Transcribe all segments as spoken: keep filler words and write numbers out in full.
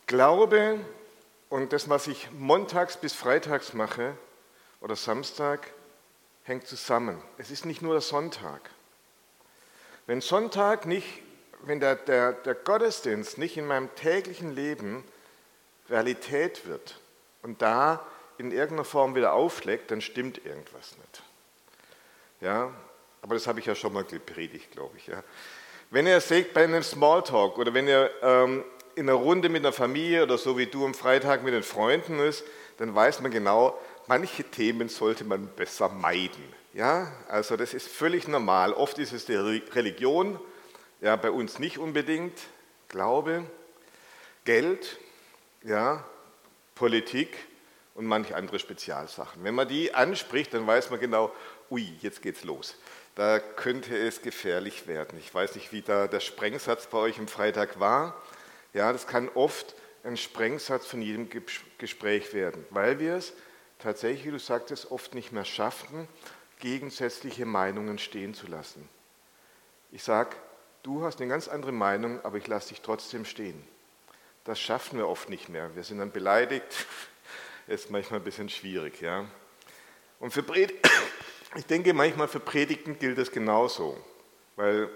Glaube und das, was ich montags bis freitags mache oder Samstag, hängt zusammen. Es ist nicht nur der Sonntag. Wenn Sonntag nicht, wenn der, der, der Gottesdienst nicht in meinem täglichen Leben Realität wird und da in irgendeiner Form wieder aufschlägt, dann stimmt irgendwas nicht. Ja, aber das habe ich ja schon mal gepredigt, glaube ich. Ja. Wenn ihr seht bei einem Smalltalk oder wenn ihr ähm, in einer Runde mit einer Familie oder so wie du am Freitag mit den Freunden ist, dann weiß man genau, manche Themen sollte man besser meiden. Ja, also das ist völlig normal. Oft ist es die Religion, ja, bei uns nicht unbedingt, Glaube, Geld, ja, Politik und manche andere Spezialsachen. Wenn man die anspricht, dann weiß man genau, ui, jetzt geht's los. Da könnte es gefährlich werden. Ich weiß nicht, wie da der Sprengsatz bei euch am Freitag war. Ja, das kann oft ein Sprengsatz von jedem Gespräch werden, weil wir es tatsächlich, wie du sagtest, oft nicht mehr schaffen, gegensätzliche Meinungen stehen zu lassen. Ich sage, du hast eine ganz andere Meinung, aber ich lasse dich trotzdem stehen. Das schaffen wir oft nicht mehr. Wir sind dann beleidigt, ist manchmal ein bisschen schwierig. Ja. Und für Pred- ich denke, manchmal für Predigten gilt es genauso, weil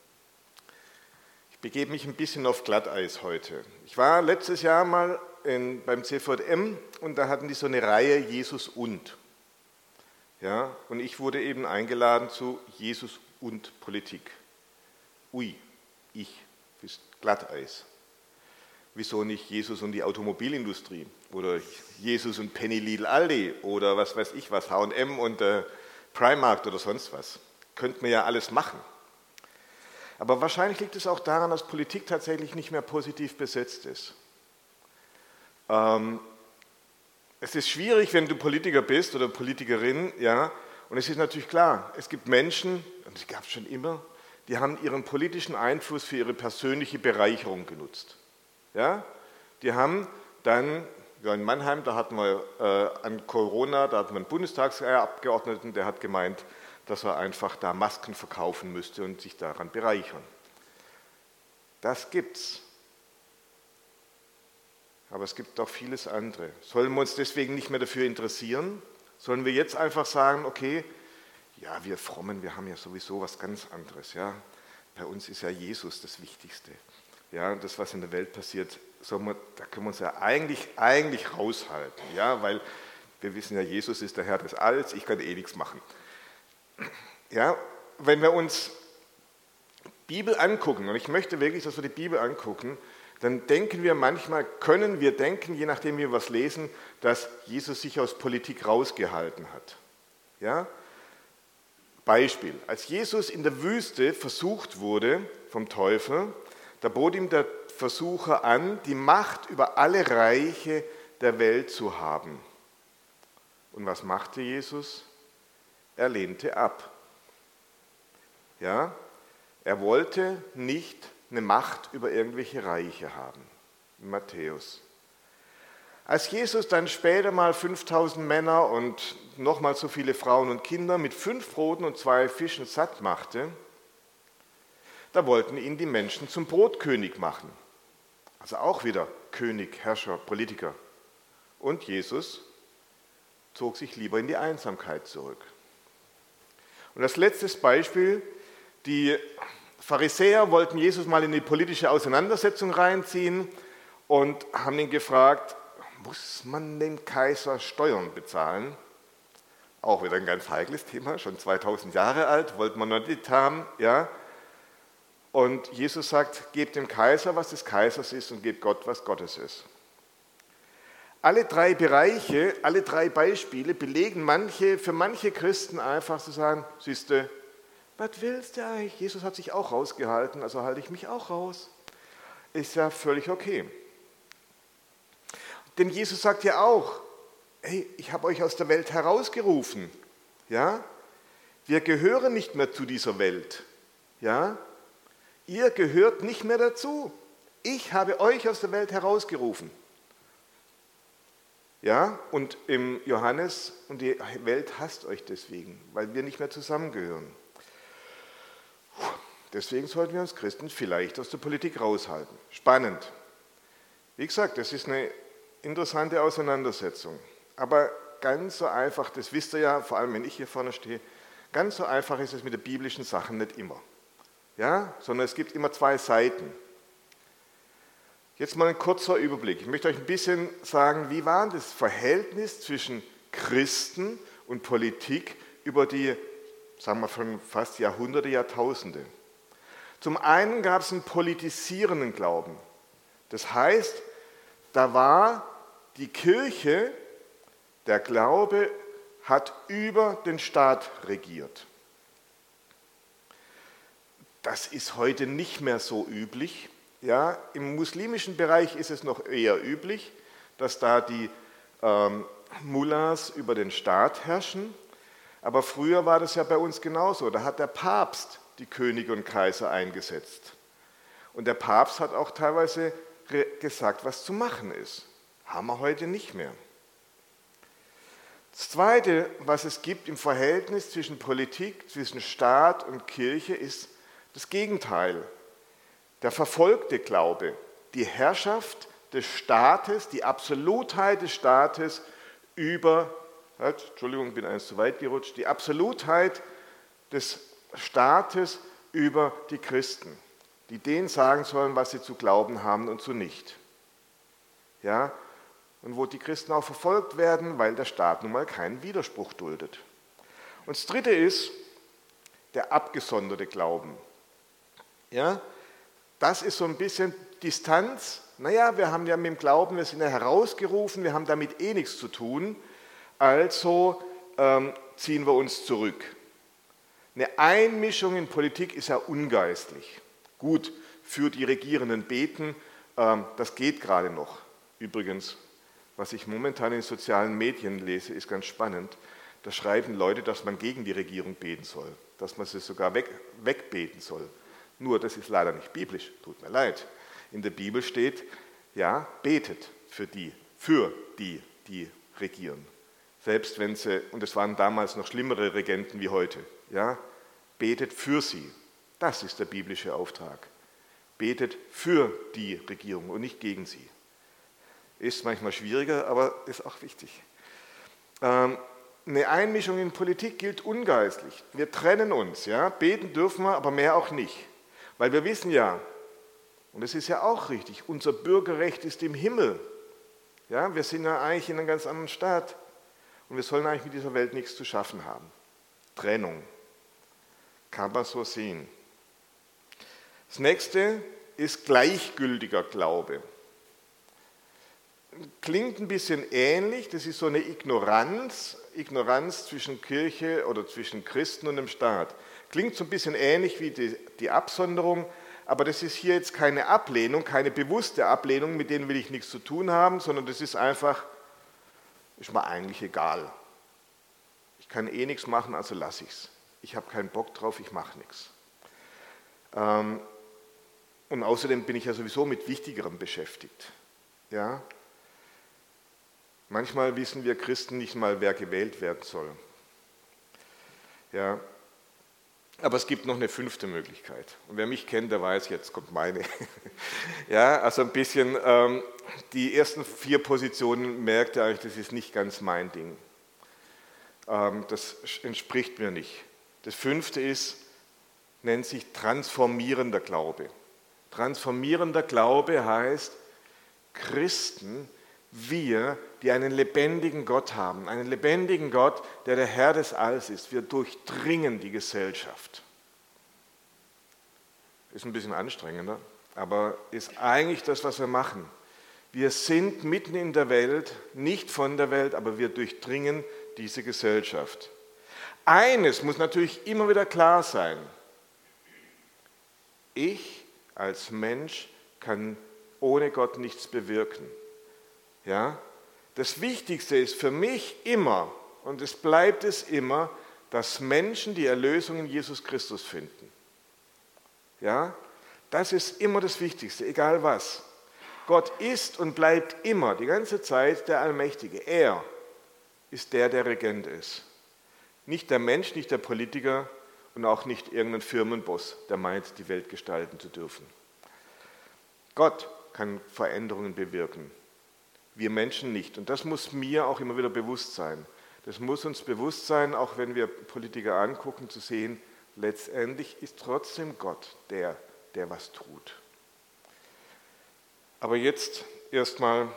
ich begebe mich ein bisschen auf Glatteis heute. Ich war letztes Jahr mal in, beim C V M und da hatten die so eine Reihe Jesus und. Ja, und ich wurde eben eingeladen zu Jesus und Politik. Ui, ich, bist Glatteis. Wieso nicht Jesus und die Automobilindustrie oder Jesus und Penny, Lidl, Aldi oder was weiß ich was, H und M und äh, Primark oder sonst was. Könnte man ja alles machen. Aber wahrscheinlich liegt es auch daran, dass Politik tatsächlich nicht mehr positiv besetzt ist. Ähm, es ist schwierig, wenn du Politiker bist oder Politikerin, ja, und es ist natürlich klar, es gibt Menschen, und es gab es schon immer, die haben ihren politischen Einfluss für ihre persönliche Bereicherung genutzt. Ja? Die haben dann, ja, in Mannheim, da hatten wir äh, an Corona, da hatten wir einen Bundestagsabgeordneten, der hat gemeint, dass er einfach da Masken verkaufen müsste und sich daran bereichern. Das gibt's. Aber es gibt auch vieles andere. Sollen wir uns deswegen nicht mehr dafür interessieren? Sollen wir jetzt einfach sagen, okay, ja, wir Frommen, wir haben ja sowieso was ganz anderes. Ja? Bei uns ist ja Jesus das Wichtigste. Ja, das, was in der Welt passiert, soll man, da können wir uns ja eigentlich, eigentlich raushalten. Ja? Weil wir wissen ja, Jesus ist der Herr des Alls, ich kann eh nichts machen. Ja, wenn wir uns Bibel angucken, und ich möchte wirklich, dass wir die Bibel angucken, dann denken wir manchmal, können wir denken, je nachdem wie wir was lesen, dass Jesus sich aus Politik rausgehalten hat. Ja? Beispiel, als Jesus in der Wüste versucht wurde vom Teufel, da bot ihm der Versucher an, die Macht über alle Reiche der Welt zu haben. Und was machte Jesus? Er lehnte ab. Ja? Er wollte nicht eine Macht über irgendwelche Reiche haben. Matthäus. Als Jesus dann später mal fünftausend Männer und nochmal so viele Frauen und Kinder mit fünf Broten und zwei Fischen satt machte, da wollten ihn die Menschen zum Brotkönig machen. Also auch wieder König, Herrscher, Politiker. Und Jesus zog sich lieber in die Einsamkeit zurück. Und als letztes Beispiel, die Pharisäer wollten Jesus mal in die politische Auseinandersetzung reinziehen und haben ihn gefragt, muss man dem Kaiser Steuern bezahlen? Auch wieder ein ganz heikles Thema, schon zweitausend Jahre alt, wollten wir noch nicht haben. Ja? Und Jesus sagt, gebt dem Kaiser, was des Kaisers ist und gebt Gott, was Gottes ist. Alle drei Bereiche, alle drei Beispiele belegen manche, für manche Christen einfach zu sagen, siehste, was willst du eigentlich? Jesus hat sich auch rausgehalten, also halte ich mich auch raus. Ist ja völlig okay. Denn Jesus sagt ja auch, hey, ich habe euch aus der Welt herausgerufen. Ja? Wir gehören nicht mehr zu dieser Welt. Ja? Ihr gehört nicht mehr dazu. Ich habe euch aus der Welt herausgerufen. Ja? Und im Johannes, und die Welt hasst euch deswegen, weil wir nicht mehr zusammengehören. Deswegen sollten wir uns Christen vielleicht aus der Politik raushalten. Spannend. Wie gesagt, das ist eine interessante Auseinandersetzung. Aber ganz so einfach, das wisst ihr ja, vor allem wenn ich hier vorne stehe, ganz so einfach ist es mit den biblischen Sachen nicht immer. Ja? Sondern es gibt immer zwei Seiten. Jetzt mal ein kurzer Überblick. Ich möchte euch ein bisschen sagen, wie war das Verhältnis zwischen Christen und Politik über die, sagen wir, von fast Jahrhunderte, Jahrtausende. Zum einen gab es einen politisierenden Glauben. Das heißt, da war die Kirche, der Glaube hat über den Staat regiert. Das ist heute nicht mehr so üblich. Ja, im muslimischen Bereich ist es noch eher üblich, dass da die ähm, Mullahs über den Staat herrschen. Aber früher war das ja bei uns genauso. Da hat der Papst die Könige und Kaiser eingesetzt. Und der Papst hat auch teilweise gesagt, was zu machen ist. Haben wir heute nicht mehr. Das Zweite, was es gibt im Verhältnis zwischen Politik, zwischen Staat und Kirche, ist das Gegenteil. Der verfolgte Glaube, die Herrschaft des Staates, die Absolutheit des Staates über, halt, Entschuldigung, bin eins zu weit gerutscht, die Absolutheit des Staates über die Christen, die denen sagen sollen, was sie zu glauben haben und zu nicht. Ja, und wo die Christen auch verfolgt werden, weil der Staat nun mal keinen Widerspruch duldet. Und das Dritte ist der abgesonderte Glauben. Ja, das ist so ein bisschen Distanz. Naja, wir haben ja mit dem Glauben, wir sind ja herausgerufen, wir haben damit eh nichts zu tun, also ähm, ziehen wir uns zurück. Eine Einmischung in Politik ist ja ungeistlich. Gut, für die Regierenden beten, ähm, das geht gerade noch. Übrigens, was ich momentan in sozialen Medien lese, ist ganz spannend. Da schreiben Leute, dass man gegen die Regierung beten soll, dass man sie sogar weg, wegbeten soll. Nur, das ist leider nicht biblisch, tut mir leid. In der Bibel steht, ja, betet für die, für die, die regieren. Selbst wenn sie, und es waren damals noch schlimmere Regenten wie heute, ja, betet für sie. Das ist der biblische Auftrag. Betet für die Regierung und nicht gegen sie. Ist manchmal schwieriger, aber ist auch wichtig. Ähm, eine Einmischung in Politik gilt ungeistlich. Wir trennen uns, ja, beten dürfen wir, aber mehr auch nicht. Weil wir wissen ja, und das ist ja auch richtig, unser Bürgerrecht ist im Himmel. Ja, wir sind ja eigentlich in einem ganz anderen Staat und wir sollen eigentlich mit dieser Welt nichts zu schaffen haben. Trennung. Kann man so sehen. Das nächste ist gleichgültiger Glaube. Klingt ein bisschen ähnlich, das ist so eine Ignoranz, Ignoranz zwischen Kirche oder zwischen Christen und dem Staat. Klingt so ein bisschen ähnlich wie die, die Absonderung, aber das ist hier jetzt keine Ablehnung, keine bewusste Ablehnung, mit denen will ich nichts zu tun haben, sondern das ist einfach, ist mir eigentlich egal. Ich kann eh nichts machen, also lasse ich es. Ich habe keinen Bock drauf, ich mache nichts. Ähm, und außerdem bin ich ja sowieso mit Wichtigerem beschäftigt. Ja? Manchmal wissen wir Christen nicht mal, wer gewählt werden soll. Ja? Aber es gibt noch eine fünfte Möglichkeit. Und wer mich kennt, der weiß, jetzt kommt meine. Ja, also ein bisschen, ähm, die ersten vier Positionen merkt ihr eigentlich, das ist nicht ganz mein Ding. Ähm, das entspricht mir nicht. Das fünfte ist, nennt sich transformierender Glaube. Transformierender Glaube heißt, Christen, wir, die einen lebendigen Gott haben, einen lebendigen Gott, der der Herr des Alls ist, wir durchdringen die Gesellschaft. Ist ein bisschen anstrengender, aber ist eigentlich das, was wir machen. Wir sind mitten in der Welt, nicht von der Welt, aber wir durchdringen diese Gesellschaft. Eines muss natürlich immer wieder klar sein. Ich als Mensch kann ohne Gott nichts bewirken. Ja? Das Wichtigste ist für mich immer, und es bleibt es immer, dass Menschen die Erlösung in Jesus Christus finden. Ja? Das ist immer das Wichtigste, egal was. Gott ist und bleibt immer, die ganze Zeit, der Allmächtige. Er ist der, der Regent ist. Nicht der Mensch, nicht der Politiker und auch nicht irgendein Firmenboss, der meint, die Welt gestalten zu dürfen. Gott kann Veränderungen bewirken. Wir Menschen nicht. Und das muss mir auch immer wieder bewusst sein. Das muss uns bewusst sein, auch wenn wir Politiker angucken, zu sehen, letztendlich ist trotzdem Gott der, der was tut. Aber jetzt erstmal,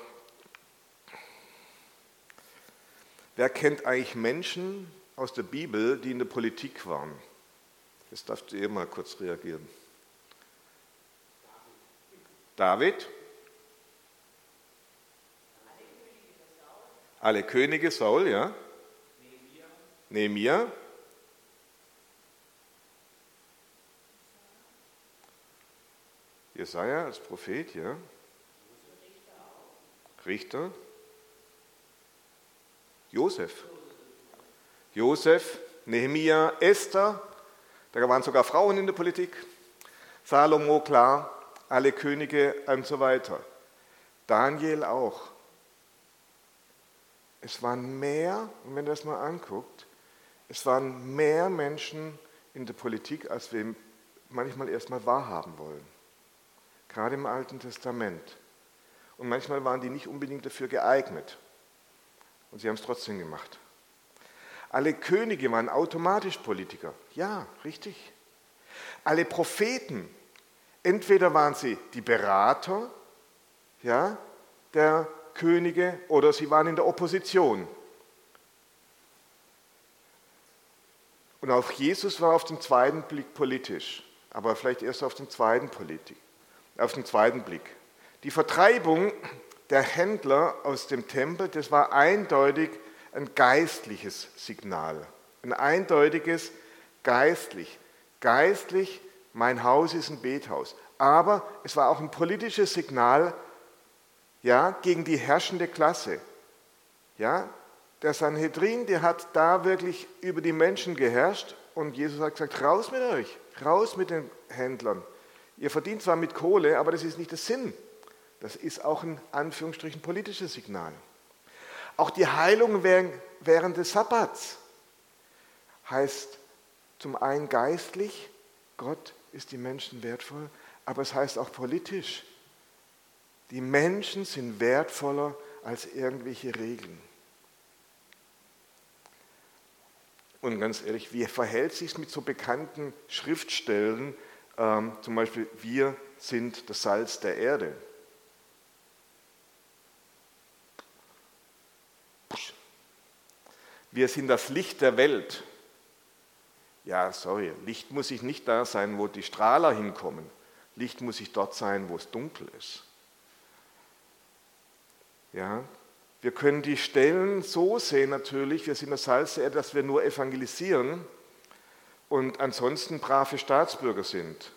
wer kennt eigentlich Menschen aus der Bibel, die in der Politik waren? Jetzt darfst du ihr mal kurz reagieren. David? Alle Könige, Saul, ja? Nehemia? Jesaja als Prophet, ja? Richter? Josef? Josef, Nehemia, Esther, da waren sogar Frauen in der Politik, Salomo, klar, alle Könige und so weiter. Daniel auch. Es waren mehr, und wenn ihr das mal anguckt, es waren mehr Menschen in der Politik, als wir manchmal erstmal wahrhaben wollen. Gerade im Alten Testament. Und manchmal waren die nicht unbedingt dafür geeignet. Und sie haben es trotzdem gemacht. Alle Könige waren automatisch Politiker. Ja, richtig. Alle Propheten, entweder waren sie die Berater, ja, der Könige oder sie waren in der Opposition. Und auch Jesus war auf den zweiten Blick politisch, aber vielleicht erst auf den zweiten Politik, auf den zweiten Blick. Die Vertreibung der Händler aus dem Tempel, das war eindeutig ein geistliches Signal, ein eindeutiges geistlich. Geistlich, mein Haus ist ein Bethaus. Aber es war auch ein politisches Signal, ja, gegen die herrschende Klasse. Ja, der Sanhedrin, der hat da wirklich über die Menschen geherrscht und Jesus hat gesagt, raus mit euch, raus mit den Händlern. Ihr verdient zwar mit Kohle, aber das ist nicht der Sinn. Das ist auch ein Anführungsstrichen politisches Signal. Auch die Heilung während des Sabbats heißt zum einen geistlich, Gott ist die Menschen wertvoll, aber es heißt auch politisch. Die Menschen sind wertvoller als irgendwelche Regeln. Und ganz ehrlich, wie verhält sich es mit so bekannten Schriftstellen, ähm, zum Beispiel, wir sind das Salz der Erde. Wir sind das Licht der Welt. Ja, sorry, Licht muss sich nicht da sein, wo die Strahler hinkommen. Licht muss sich dort sein, wo es dunkel ist. Ja, wir können die Stellen so sehen natürlich, wir sind das Salz der Erde, dass wir nur evangelisieren und ansonsten brave Staatsbürger sind.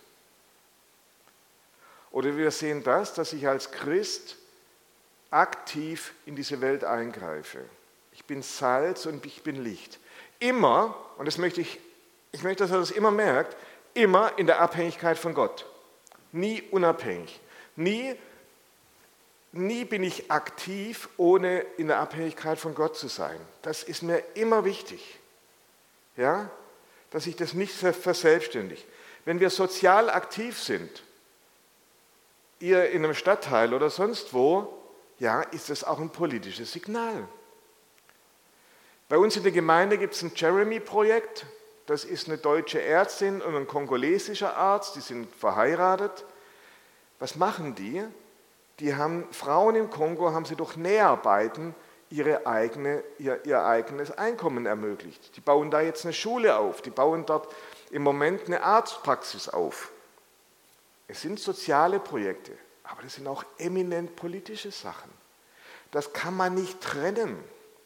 Oder wir sehen das, dass ich als Christ aktiv in diese Welt eingreife. Ich bin Salz und ich bin Licht. Immer, und das möchte ich, ich möchte, dass er das immer merkt, immer in der Abhängigkeit von Gott. Nie unabhängig. Nie, nie bin ich aktiv, ohne in der Abhängigkeit von Gott zu sein. Das ist mir immer wichtig. Ja? Dass ich das nicht verselbstständigt. Wenn wir sozial aktiv sind, ihr in einem Stadtteil oder sonst wo, ja, ist das auch ein politisches Signal. Bei uns in der Gemeinde gibt es ein Jeremy-Projekt, das ist eine deutsche Ärztin und ein kongolesischer Arzt, die sind verheiratet. Was machen die? Die haben Frauen im Kongo, haben sie durch Näharbeiten ihre eigene, ihr, ihr eigenes Einkommen ermöglicht. Die bauen da jetzt eine Schule auf, die bauen dort im Moment eine Arztpraxis auf. Es sind soziale Projekte, aber das sind auch eminent politische Sachen. Das kann man nicht trennen.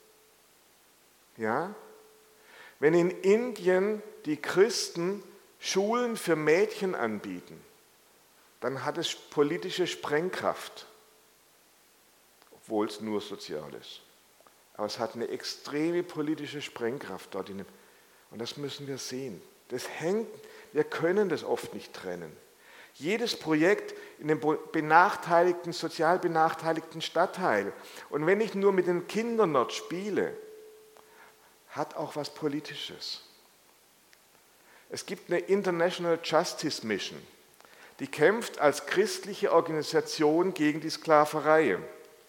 Ja? Wenn in Indien die Christen Schulen für Mädchen anbieten, dann hat es politische Sprengkraft, obwohl es nur sozial ist. Aber es hat eine extreme politische Sprengkraft dort. In dem, und das müssen wir sehen. Das hängt, wir können das oft nicht trennen. Jedes Projekt in einem benachteiligten, sozial benachteiligten Stadtteil, und wenn ich nur mit den Kindern dort spiele, hat auch was Politisches. Es gibt eine International Justice Mission. die kämpft als christliche Organisation gegen die Sklaverei.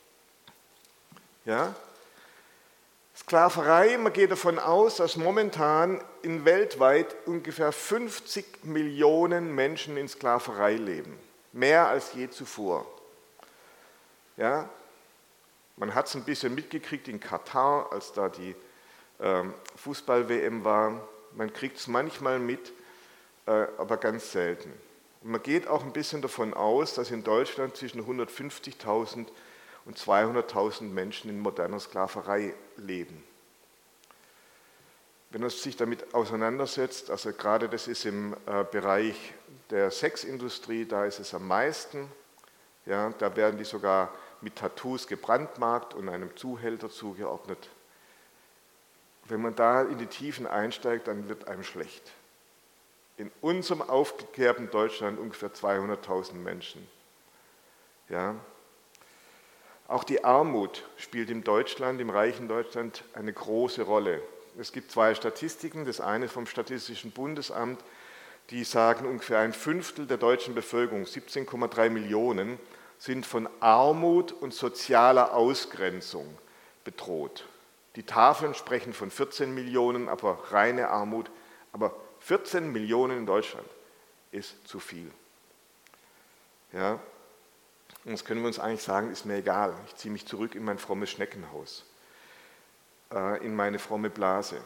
Ja? Sklaverei, man geht davon aus, dass momentan in weltweit ungefähr fünfzig Millionen Menschen in Sklaverei leben. Mehr als je zuvor. Ja? Man hat es ein bisschen mitgekriegt in Katar, als da die ähm, Fußball-W M war. Man kriegt es manchmal mit, äh, aber ganz selten. Und man geht auch ein bisschen davon aus, dass in Deutschland zwischen hundertfünfzigtausend und zweihunderttausend Menschen in moderner Sklaverei leben. Wenn man sich damit auseinandersetzt, also gerade das ist im äh, Bereich der Sexindustrie, da ist es am meisten, ja, da werden die sogar mit Tattoos gebrandmarkt und einem Zuhälter zugeordnet. Wenn man da in die Tiefen einsteigt, dann wird einem schlecht. In unserem aufgeklärten Deutschland ungefähr zweihunderttausend Menschen. Ja. Auch die Armut spielt in Deutschland, im reichen Deutschland, eine große Rolle. Es gibt zwei Statistiken, das eine vom Statistischen Bundesamt, die sagen, ungefähr ein Fünftel der deutschen Bevölkerung, siebzehn Komma drei Millionen, sind von Armut und sozialer Ausgrenzung bedroht. Die Tafeln sprechen von vierzehn Millionen, aber reine Armut. Aber vierzehn Millionen in Deutschland ist zu viel. Ja? Und das können wir uns eigentlich sagen, ist mir egal. Ich ziehe mich zurück in mein frommes Schneckenhaus, äh, in meine fromme Blase.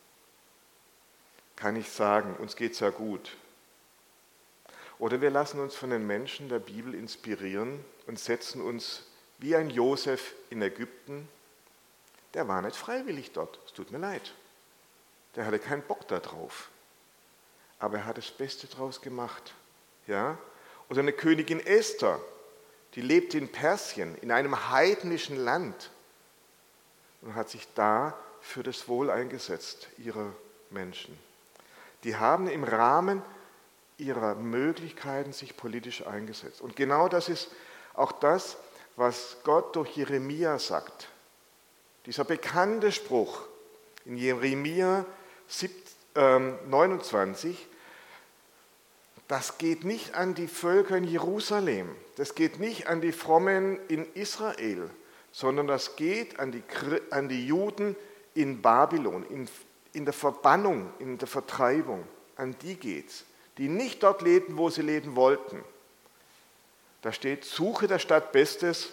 Kann ich sagen, uns geht es ja gut. Oder wir lassen uns von den Menschen der Bibel inspirieren und setzen uns wie ein Josef in Ägypten. Der war nicht freiwillig dort, es tut mir leid. Der hatte keinen Bock da drauf. Aber er hat das Beste draus gemacht. Ja? Oder eine Königin Esther, die lebte in Persien, in einem heidnischen Land und hat sich da für das Wohl eingesetzt, ihrer Menschen. Die haben im Rahmen ihrer Möglichkeiten sich politisch eingesetzt. Und genau das ist auch das, was Gott durch Jeremia sagt. Dieser bekannte Spruch in Jeremia neunundzwanzig, das geht nicht an die Völker in Jerusalem, das geht nicht an die Frommen in Israel, sondern das geht an die, an die Juden in Babylon, in, in der Verbannung, in der Vertreibung. An die geht's, die nicht dort lebten, wo sie leben wollten. Da steht, suche der Stadt Bestes,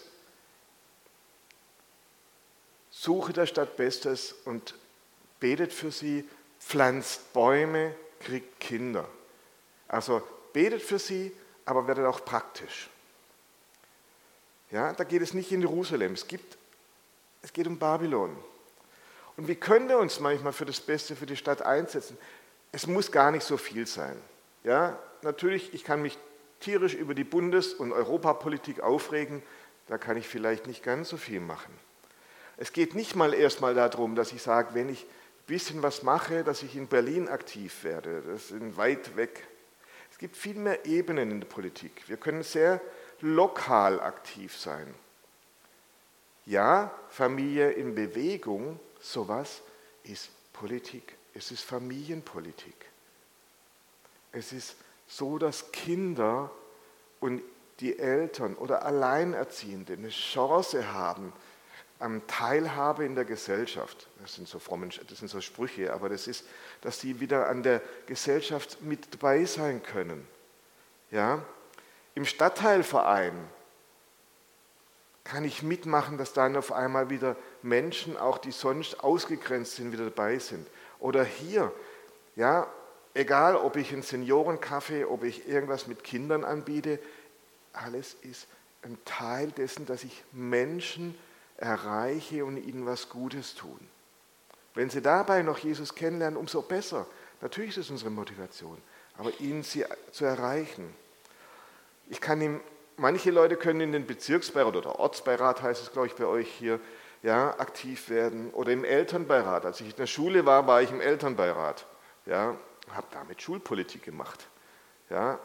suche der Stadt Bestes und betet für sie, pflanzt Bäume, kriegt Kinder. Also betet für sie, aber werdet auch praktisch. Ja, da geht es nicht in Jerusalem, es, gibt, es geht um Babylon. Und wie können wir uns manchmal für das Beste für die Stadt einsetzen? Es muss gar nicht so viel sein. Ja, natürlich, ich kann mich tierisch über die Bundes- und Europapolitik aufregen, da kann ich vielleicht nicht ganz so viel machen. Es geht nicht mal erstmal darum, dass ich sage, wenn ich ein bisschen was mache, dass ich in Berlin aktiv werde. Das ist weit weg. Es gibt viel mehr Ebenen in der Politik. Wir können sehr lokal aktiv sein. Ja, Familie in Bewegung, sowas ist Politik. Es ist Familienpolitik. Es ist so, dass Kinder und die Eltern oder Alleinerziehende eine Chance haben an Teilhabe in der Gesellschaft. Das sind so fromme, das sind so Sprüche, aber das ist, dass sie wieder an der Gesellschaft mit dabei sein können. Ja? Im Stadtteilverein kann ich mitmachen, dass dann auf einmal wieder Menschen, auch die sonst ausgegrenzt sind, wieder dabei sind. Oder hier, ja, egal ob ich einen Seniorencafé, ob ich irgendwas mit Kindern anbiete, alles ist ein Teil dessen, dass ich Menschen erreiche und ihnen was Gutes tun. Wenn sie dabei noch Jesus kennenlernen, umso besser. Natürlich ist es unsere Motivation, aber ihnen sie zu erreichen. Ich kann ihm, manche Leute können in den Bezirksbeirat oder Ortsbeirat, heißt es, glaube ich, bei euch hier, ja, aktiv werden. Oder im Elternbeirat. Als ich in der Schule war, war ich im Elternbeirat. Ja, habe damit Schulpolitik gemacht. Ja.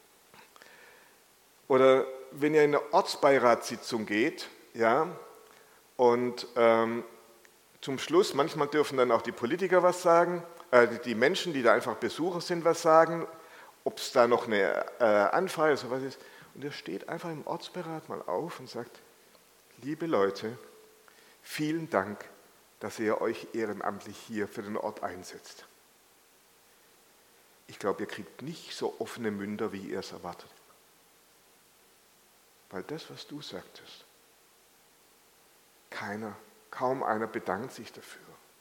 Oder wenn ihr in eine Ortsbeiratssitzung geht, ja, und ähm, zum Schluss, manchmal dürfen dann auch die Politiker was sagen, äh, die Menschen, die da einfach Besucher sind, was sagen. ob es da noch eine äh, Anfrage oder sowas ist. Und er steht einfach im Ortsberat mal auf und sagt, liebe Leute, vielen Dank, dass ihr euch ehrenamtlich hier für den Ort einsetzt. Ich glaube, ihr kriegt nicht so offene Münder, wie ihr es erwartet. Weil das, was du sagtest, keiner, kaum einer bedankt sich dafür.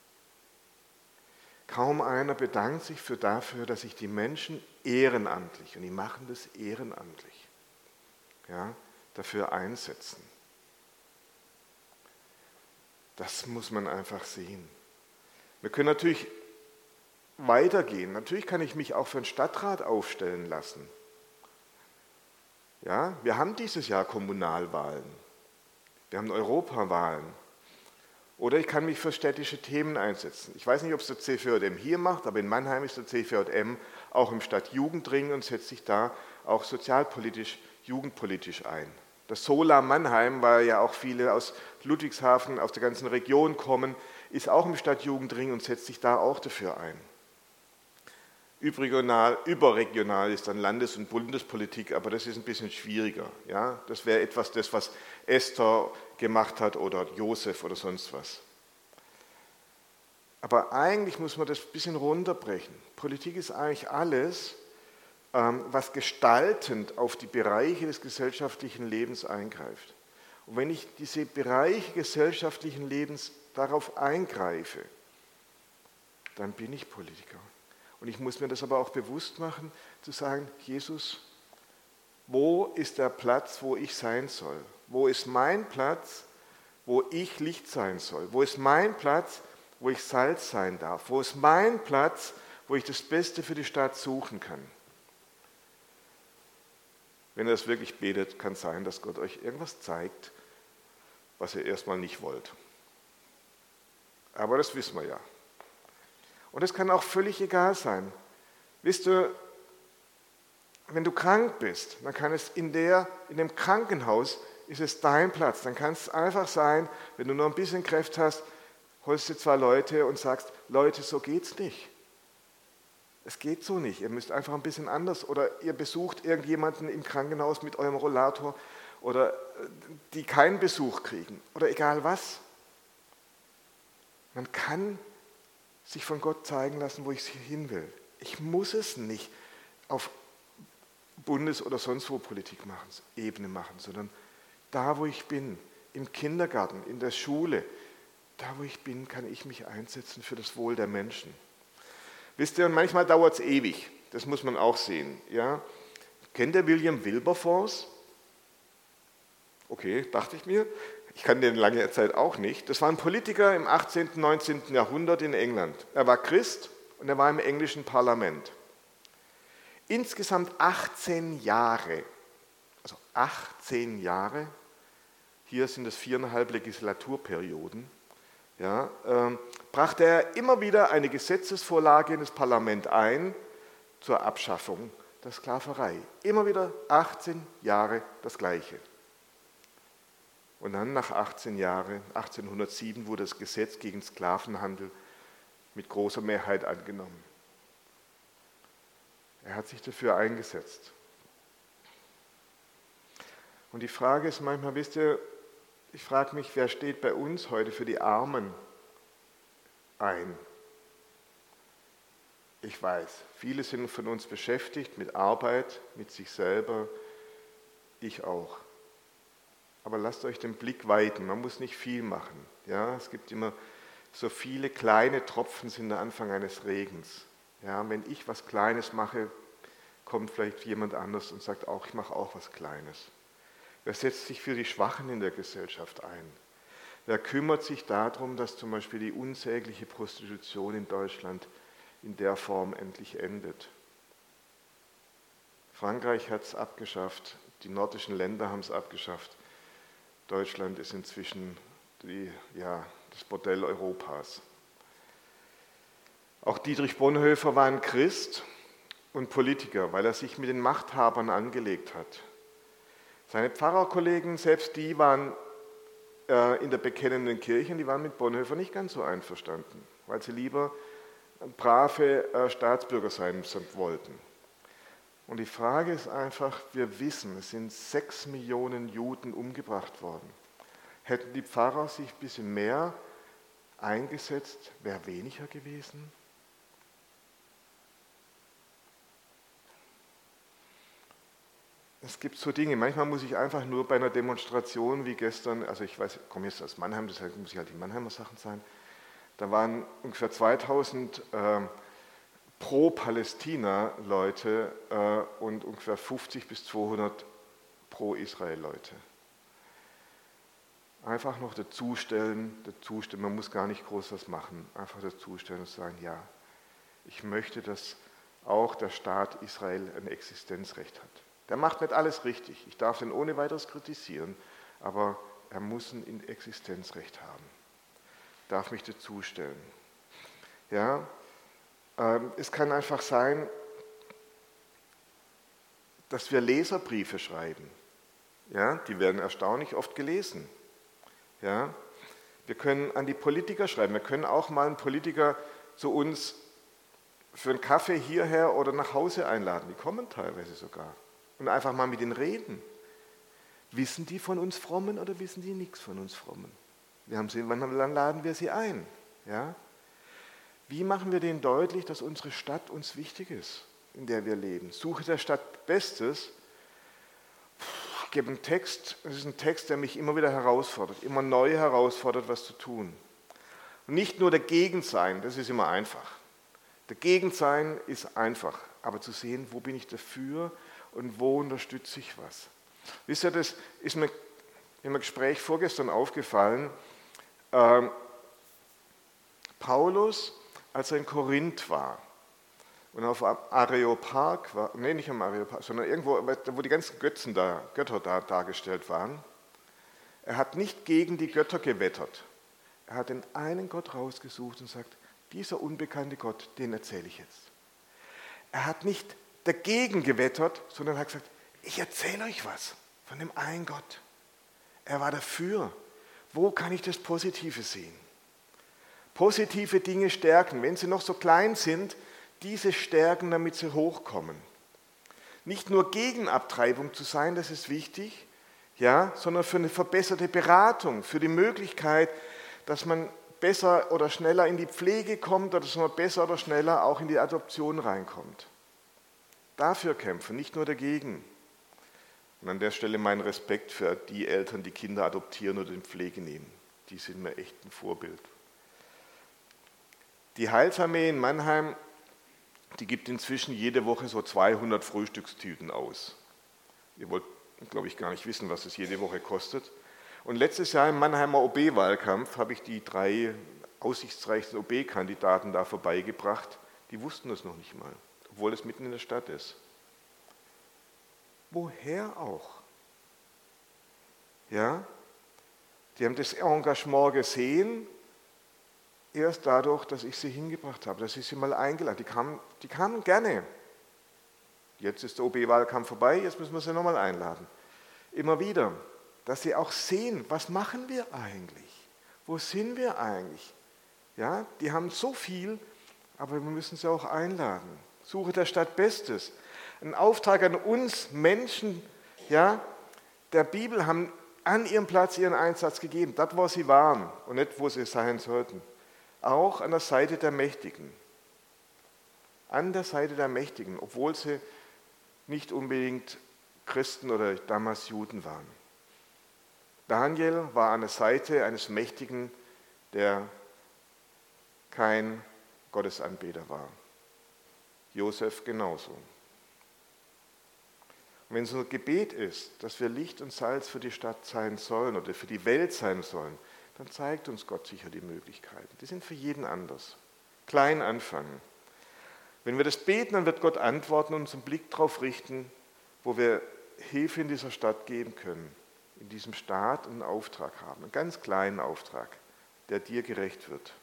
Kaum einer bedankt sich für dafür, dass sich die Menschen ehrenamtlich, und die machen das ehrenamtlich, ja, dafür einsetzen. Das muss man einfach sehen. Wir können natürlich weitergehen. Natürlich kann ich mich auch für den Stadtrat aufstellen lassen. Ja, wir haben dieses Jahr Kommunalwahlen. Wir haben Europawahlen. Oder ich kann mich für städtische Themen einsetzen. Ich weiß nicht, ob es der C V J M hier macht, aber in Mannheim ist der C V J M auch im Stadtjugendring und setzt sich da auch sozialpolitisch, jugendpolitisch ein. Das Sola Mannheim, weil ja auch viele aus Ludwigshafen, aus der ganzen Region kommen, ist auch im Stadtjugendring und setzt sich da auch dafür ein. Überregional, überregional ist dann Landes- und Bundespolitik, aber das ist ein bisschen schwieriger. Ja? Das wäre etwas, das, was Esther gemacht hat oder Josef oder sonst was. Aber eigentlich muss man das ein bisschen runterbrechen. Politik ist eigentlich alles, was gestaltend auf die Bereiche des gesellschaftlichen Lebens eingreift. Und wenn ich diese Bereiche gesellschaftlichen Lebens darauf eingreife, dann bin ich Politiker. Und ich muss mir das aber auch bewusst machen, zu sagen, Jesus, wo ist der Platz, wo ich sein soll? Wo ist mein Platz, wo ich Licht sein soll? Wo ist mein Platz, wo ich Salz sein darf? Wo ist mein Platz, wo ich das Beste für die Stadt suchen kann? Wenn ihr das wirklich betet, kann es sein, dass Gott euch irgendwas zeigt, was ihr erstmal nicht wollt. Aber das wissen wir ja. Und es kann auch völlig egal sein. Wisst du, wenn du krank bist, dann kann es in, der, in dem Krankenhaus, ist es dein Platz. Dann kann es einfach sein, wenn du nur ein bisschen Kräfte hast, holst du zwei Leute und sagst, Leute, so geht's nicht. Es geht so nicht, ihr müsst einfach ein bisschen anders. Oder ihr besucht irgendjemanden im Krankenhaus mit eurem Rollator oder die keinen Besuch kriegen oder egal was. Man kann sich von Gott zeigen lassen, wo ich hin will. Ich muss es nicht auf Bundes- oder sonst wo Politik machen, Ebene machen, sondern da, wo ich bin, im Kindergarten, in der Schule, da, wo ich bin, kann ich mich einsetzen für das Wohl der Menschen. Wisst ihr, und manchmal dauert es ewig, das muss man auch sehen. Ja? Kennt ihr William Wilberforce? Okay, dachte ich mir. Ich kann den lange Zeit auch nicht. Das war ein Politiker im achtzehnten, neunzehnten Jahrhundert in England. Er war Christ und er war im englischen Parlament. Insgesamt achtzehn Jahre, also achtzehn Jahre, hier sind es viereinhalb Legislaturperioden, ja, äh, brachte er immer wieder eine Gesetzesvorlage in das Parlament ein zur Abschaffung der Sklaverei. Immer wieder achtzehn Jahre das Gleiche. Und dann nach achtzehn Jahren, achtzehnhundertsieben, wurde das Gesetz gegen Sklavenhandel mit großer Mehrheit angenommen. Er hat sich dafür eingesetzt. Und die Frage ist manchmal, wisst ihr, ich frage mich, wer steht bei uns heute für die Armen ein? Ich weiß, viele sind von uns beschäftigt mit Arbeit, mit sich selber, ich auch. Aber lasst euch den Blick weiten, man muss nicht viel machen. Ja, es gibt immer so viele kleine Tropfen sind der Anfang eines Regens. Ja, wenn ich was Kleines mache, kommt vielleicht jemand anders und sagt auch, ich mache auch was Kleines. Wer setzt sich für die Schwachen in der Gesellschaft ein? Wer kümmert sich darum, dass zum Beispiel die unsägliche Prostitution in Deutschland in der Form endlich endet? Frankreich hat es abgeschafft, die nordischen Länder haben es abgeschafft. Deutschland ist inzwischen die, ja, das Bordell Europas. Auch Dietrich Bonhoeffer war ein Christ und Politiker, weil er sich mit den Machthabern angelegt hat. Seine Pfarrerkollegen, selbst die waren äh, in der bekennenden Kirche, die waren mit Bonhoeffer nicht ganz so einverstanden, weil sie lieber brave äh, Staatsbürger sein wollten. Und die Frage ist einfach, wir wissen, es sind sechs Millionen Juden umgebracht worden. Hätten die Pfarrer sich ein bisschen mehr eingesetzt, wäre weniger gewesen? Es gibt so Dinge, manchmal muss ich einfach nur bei einer Demonstration wie gestern, also ich weiß, ich komme jetzt aus Mannheim, deshalb muss ich halt die Mannheimer Sachen sein, da waren ungefähr zweitausend äh, Pro-Palästina-Leute äh, und ungefähr fünfzig bis zweihundert Pro-Israel-Leute. Einfach noch dazustellen, dazustellen, man muss gar nicht groß was machen, einfach dazustellen und sagen, ja, ich möchte, dass auch der Staat Israel ein Existenzrecht hat. Der macht nicht alles richtig. Ich darf den ohne weiteres kritisieren, aber er muss ein Existenzrecht haben. Darf mich dazustellen. Ja, ähm, es kann einfach sein, dass wir Leserbriefe schreiben. Ja, die werden erstaunlich oft gelesen. Ja, wir können an die Politiker schreiben. Wir können auch mal einen Politiker zu uns für einen Kaffee hierher oder nach Hause einladen. Die kommen teilweise sogar. Und einfach mal mit ihnen reden. Wissen die von uns Frommen oder wissen die nichts von uns Frommen? Wir haben sie, wann laden wir sie ein? Ja? Wie machen wir denen deutlich, dass unsere Stadt uns wichtig ist, in der wir leben? Suche der Stadt Bestes. Ich gebe einen Text, das ist ein Text, der mich immer wieder herausfordert, immer neu herausfordert, was zu tun. Und nicht nur dagegen sein, das ist immer einfach. Dagegen sein ist einfach, aber zu sehen, wo bin ich dafür und wo unterstütze ich was. Wisst ihr, das ist mir im Gespräch vorgestern aufgefallen. Ähm, Paulus, als er in Korinth war und auf dem Areopag war, nee, nicht am Areopag, sondern irgendwo, wo die ganzen Götzen da, Götter da dargestellt waren, er hat nicht gegen die Götter gewettert. Er hat den einen Gott rausgesucht und sagt, dieser unbekannte Gott, den erzähle ich jetzt. Er hat nicht dagegen gewettert, sondern hat gesagt, ich erzähle euch was von dem einen Gott. Er war dafür. Wo kann ich das Positive sehen? Positive Dinge stärken, wenn sie noch so klein sind, diese stärken, damit sie hochkommen. Nicht nur gegen Abtreibung zu sein, das ist wichtig, ja, sondern für eine verbesserte Beratung, für die Möglichkeit, dass man besser oder schneller in die Pflege kommt oder dass man besser oder schneller auch in die Adoption reinkommt. Dafür kämpfen, nicht nur dagegen. Und an der Stelle mein Respekt für die Eltern, die Kinder adoptieren oder in Pflege nehmen. Die sind mir echt ein Vorbild. Die Heilsarmee in Mannheim, die gibt inzwischen jede Woche so zweihundert Frühstückstüten aus. Ihr wollt, glaube ich, gar nicht wissen, was es jede Woche kostet. Und letztes Jahr im Mannheimer O B-Wahlkampf habe ich die drei aussichtsreichsten O B-Kandidaten da vorbeigebracht. Die wussten das noch nicht mal, obwohl es mitten in der Stadt ist. Woher auch? Ja? Die haben das Engagement gesehen, erst dadurch, dass ich sie hingebracht habe, dass ich sie mal eingeladen habe. Die kamen, die kamen gerne. Jetzt ist der O B-Wahlkampf vorbei, jetzt müssen wir sie nochmal einladen. Immer wieder, dass sie auch sehen, was machen wir eigentlich? Wo sind wir eigentlich? Ja, die haben so viel, aber wir müssen sie auch einladen. Suche der Stadt Bestes. Ein Auftrag an uns Menschen, ja, der Bibel haben an ihrem Platz ihren Einsatz gegeben, dort wo sie waren und nicht wo sie sein sollten. Auch an der Seite der Mächtigen. An der Seite der Mächtigen, obwohl sie nicht unbedingt Christen oder damals Juden waren. Daniel war an der Seite eines Mächtigen, der kein Gottesanbeter war. Josef genauso. Und wenn es unser Gebet ist, dass wir Licht und Salz für die Stadt sein sollen oder für die Welt sein sollen, dann zeigt uns Gott sicher die Möglichkeiten. Die sind für jeden anders. Klein anfangen. Wenn wir das beten, dann wird Gott antworten und unseren Blick darauf richten, wo wir Hilfe in dieser Stadt geben können, in diesem Staat einen Auftrag haben, einen ganz kleinen Auftrag, der dir gerecht wird.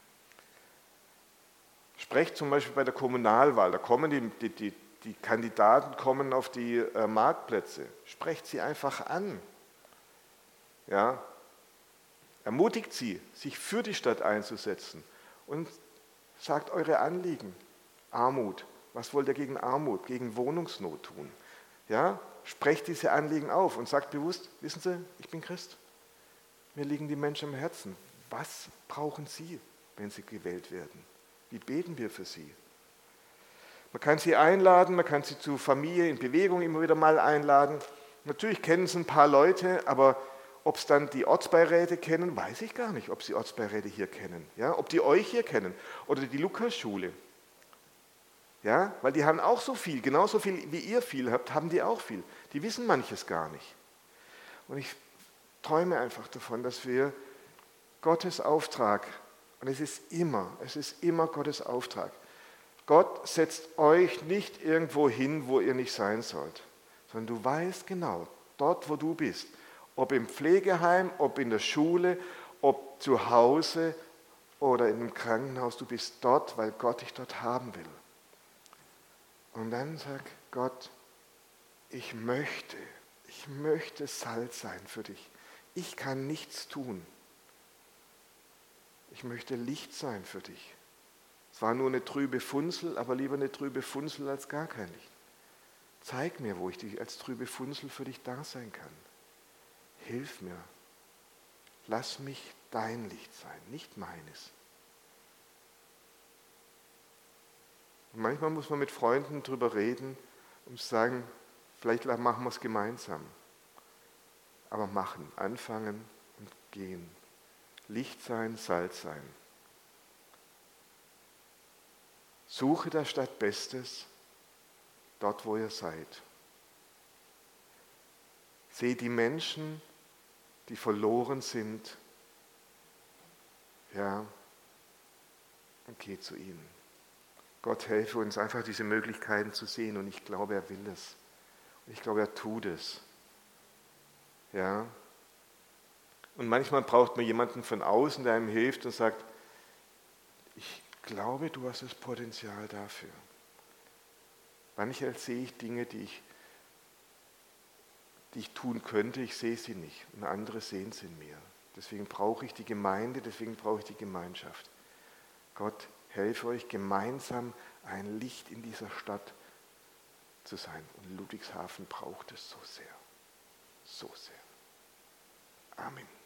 Sprecht zum Beispiel bei der Kommunalwahl, da kommen die, die, die, die Kandidaten kommen auf die äh, Marktplätze, sprecht sie einfach an. Ja? Ermutigt sie, sich für die Stadt einzusetzen und sagt eure Anliegen. Armut, Was wollt ihr gegen Armut, gegen Wohnungsnot tun? Ja, sprecht diese Anliegen auf und sagt bewusst, wissen Sie, ich bin Christ. Mir liegen die Menschen am Herzen. Was brauchen Sie, wenn Sie gewählt werden? Wie beten wir für Sie? Man kann sie einladen, man kann sie zu Familie in Bewegung immer wieder mal einladen. Natürlich kennen sie ein paar Leute, aber ob es dann die Ortsbeiräte kennen, weiß ich gar nicht, ob sie Ortsbeiräte hier kennen. Ja, ob die euch hier kennen oder die Lukasschule. Ja, weil die haben auch so viel, genauso viel wie ihr viel habt, haben die auch viel. Die wissen manches gar nicht. Und ich träume einfach davon, dass wir Gottes Auftrag, und es ist immer, es ist immer Gottes Auftrag, Gott setzt euch nicht irgendwo hin, wo ihr nicht sein sollt, sondern du weißt genau, dort wo du bist, ob im Pflegeheim, ob in der Schule, ob zu Hause oder in einem Krankenhaus, du bist dort, weil Gott dich dort haben will. Und dann sag Gott, ich möchte, ich möchte Salz sein für dich. Ich kann nichts tun. Ich möchte Licht sein für dich. Es war nur eine trübe Funzel, aber lieber eine trübe Funzel als gar kein Licht. Zeig mir, wo ich dich als trübe Funzel für dich da sein kann. Hilf mir. Lass mich dein Licht sein, nicht meines. Und manchmal muss man mit Freunden drüber reden, um zu sagen, vielleicht machen wir es gemeinsam. Aber machen, anfangen und gehen. Licht sein, Salz sein. Suche der Stadt Bestes, dort wo ihr seid. Seht die Menschen, die verloren sind, ja, und geht zu ihnen. Gott helfe uns einfach diese Möglichkeiten zu sehen und ich glaube, er will es. Und ich glaube, er tut es. Ja. Und manchmal braucht man jemanden von außen, der einem hilft und sagt, ich glaube, du hast das Potenzial dafür. Manchmal sehe ich Dinge, die ich, die ich tun könnte, ich sehe sie nicht und andere sehen sie in mir. Deswegen brauche ich die Gemeinde, deswegen brauche ich die Gemeinschaft. Gott, helfe euch gemeinsam ein Licht in dieser Stadt zu sein. Und Ludwigshafen braucht es so sehr, so sehr. Amen.